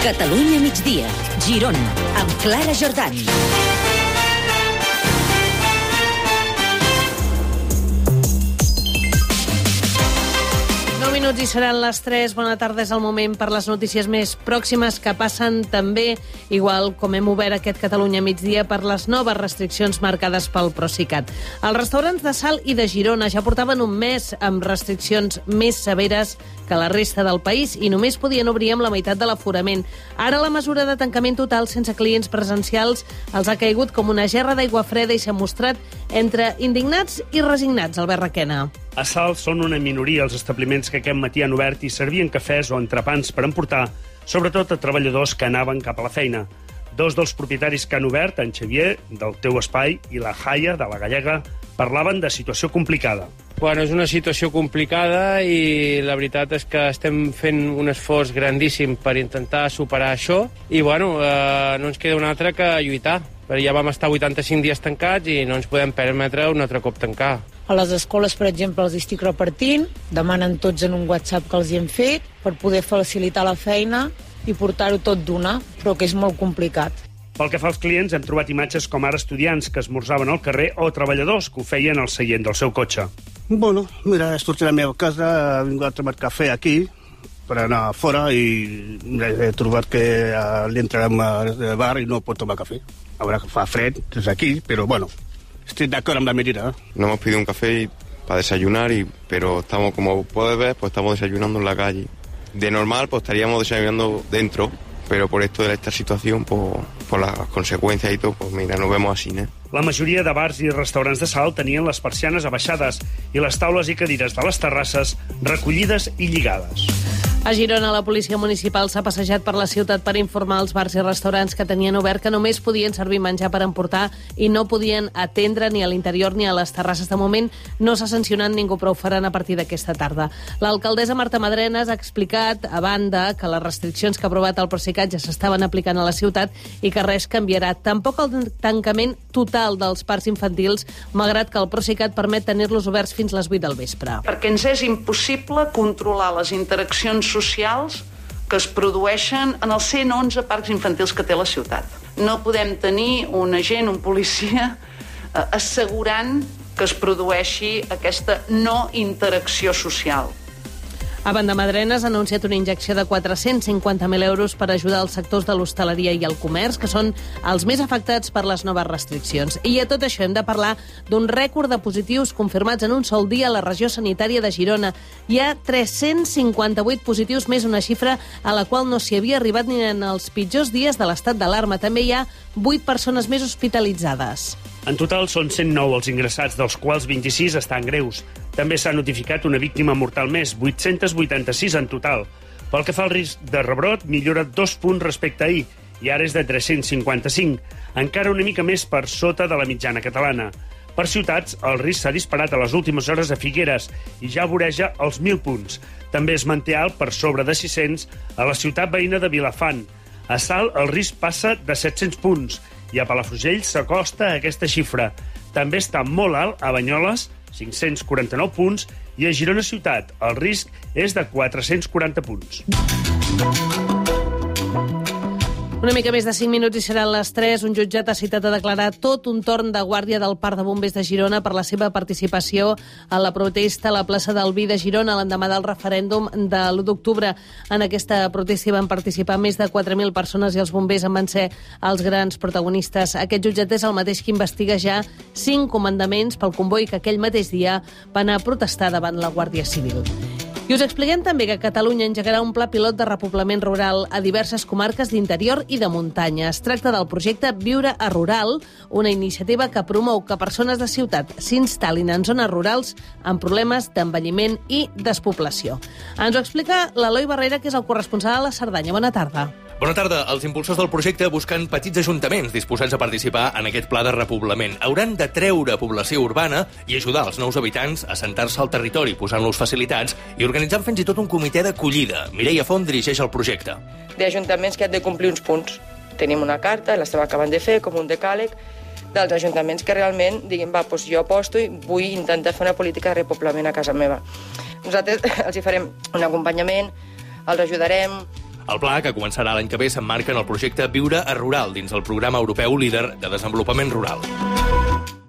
Catalunya migdia, Girona, amb Clara Jordan. 9 minuts i seran les 3. Bona tarda, és el moment per les notícies més pròximes que passen també, igual com hem obert aquest Catalunya migdia, per les noves restriccions marcades pel Procicat. Els restaurants de Salt i de Girona ja portaven un mes amb restriccions més severes que la resta del país i només podien obrir amb la meitat de l'aforament. Ara la mesura de tancament total sense clients presencials els ha caigut com una gerra d'aigua freda i s'ha mostrat entre indignats i resignats, Albert Requena. A Salt són una minoria els establiments que aquest matí han obert i servien cafès o entrepans per emportar, sobretot a treballadors que anaven cap a la feina. Dos dels propietaris que han obert, en Xavier, del Teu Espai, i la Jaia, de la Gallega, parlaven de situació complicada. Bueno, és una situació complicada i la veritat és que estem fent un esforç grandíssim per intentar superar això i bueno, no ens queda un altre que lluitar. Però ja vam estar 85 dies tancats i no ens podem permetre un altre cop tancar. A les escoles, per exemple, els estic repartint, demanen tots en un WhatsApp que els hi hem fet per poder facilitar la feina i portar-ho tot d'una, però que és molt complicat. Pel que fa als clients, hem trobat imatges com ara estudiants que esmorzaven al carrer o treballadors que ho feien al seient del seu cotxe. Bueno, mira, he sortit de la meva casa, he vingut a tomar cafè aquí per anar fora i he trobat que l'entrarem al bar i no pot tomar cafè. Ahora que fa fred, és aquí, però bueno, estoy de acuerdo en la medida. Nos hemos pedido un café para desayunar, pero estamos, como puedes ver, pues estamos desayunando en la calle. De normal, pues estaríamos desayunando dentro, pero por esto de esta situación, por las consecuencias y todo, pues mira, nos vemos así, ¿eh? La majoria de bars i restaurants de Salt tenien les persianes abaixades i les taules i cadires de les terrasses recollides i lligades. A Girona, la policia municipal s'ha passejat per la ciutat per informar als bars i restaurants que tenien obert que només podien servir menjar per emportar i no podien atendre ni a l'interior ni a les terrasses. De moment no s'ha sancionat ningú, però ho faran a partir d'aquesta tarda. L'alcaldessa Marta Madrenas ha explicat, a banda, que les restriccions que ha aprovat el Procicat ja s'estaven aplicant a la ciutat i que res canviarà. Tampoc el tancament total dels parcs infantils, malgrat que el Procicat permet tenir-los oberts fins les 8 del vespre. Perquè ens és impossible controlar les interaccions socials que es produeixen en els 111 parcs infantils que té la ciutat. No podem tenir un agent, un policia, assegurant que es produeixi aquesta no interacció social. A banda, Madrenas ha anunciat una injecció de 450.000 euros per ajudar els sectors de l'hostaleria i el comerç, que són els més afectats per les noves restriccions. I a tot això hem de parlar d'un rècord de positius confirmats en un sol dia a la regió sanitària de Girona. Hi ha 358 positius, més una xifra a la qual no s'hi havia arribat ni en els pitjors dies de l'estat d'alarma. També hi ha 8 persones més hospitalitzades. En total són 109 els ingressats, dels quals 26 estan greus. També s'ha notificat una víctima mortal més, 886 en total. Pel que fa al risc de rebrot, millora 2 punts respecte a ahir, i ara és de 355, encara una mica més per sota de la mitjana catalana. Per ciutats, el risc s'ha disparat a les últimes hores a Figueres i ja voreja els 1.000 punts. També es manté alt per sobre de 600 a la ciutat veïna de Vilafant. A Salt el risc passa de 700 punts i a Palafrugell s'acosta a aquesta xifra. També està molt alt a Banyoles, 549 punts, i a Girona ciutat el risc és de 440 punts. Una mica més de 5 minuts i seran les 3. Un jutjat ha citat a declarar tot un torn de guàrdia del Parc de Bombers de Girona per la seva participació a la protesta a la plaça del Vi de Girona l'endemà del referèndum de l'1 d'octubre. En aquesta protesta hi van participar més de 4.000 persones i els bombers en van ser els grans protagonistes. Aquest jutjat és el mateix que investiga ja 5 comandaments pel comboi que aquell mateix dia van a protestar davant la Guàrdia Civil. I us expliquem també que Catalunya engegarà un pla pilot de repoblament rural a diverses comarques d'interior i de muntanya. Es tracta del projecte Viure a Rural, una iniciativa que promou que persones de ciutat s'instal·lin en zones rurals amb problemes d'envelliment i despoblació. Ens ho explica l'Eloi Barrera, que és el corresponsal a la Cerdanya. Bona tarda. Bona tarda. Els impulsors del projecte busquen petits ajuntaments disposats a participar en aquest pla de repoblament. Hauran de treure població urbana i ajudar els nous habitants a assentar-se al territori, posant-los facilitats i organitzant fins i tot un comitè d'acollida. Mireia Font dirigeix el projecte. D'ajuntaments que han de complir uns punts. Tenim una carta, l'estem acabant de fer, com un decàleg, dels ajuntaments que realment diguin, doncs jo aposto i vull intentar fer una política de repoblament a casa meva. Nosaltres els hi farem un acompanyament, els ajudarem. El pla, que començarà l'any que ve, s'emmarca en el projecte Viure a Rural, dins el programa europeu líder de desenvolupament rural.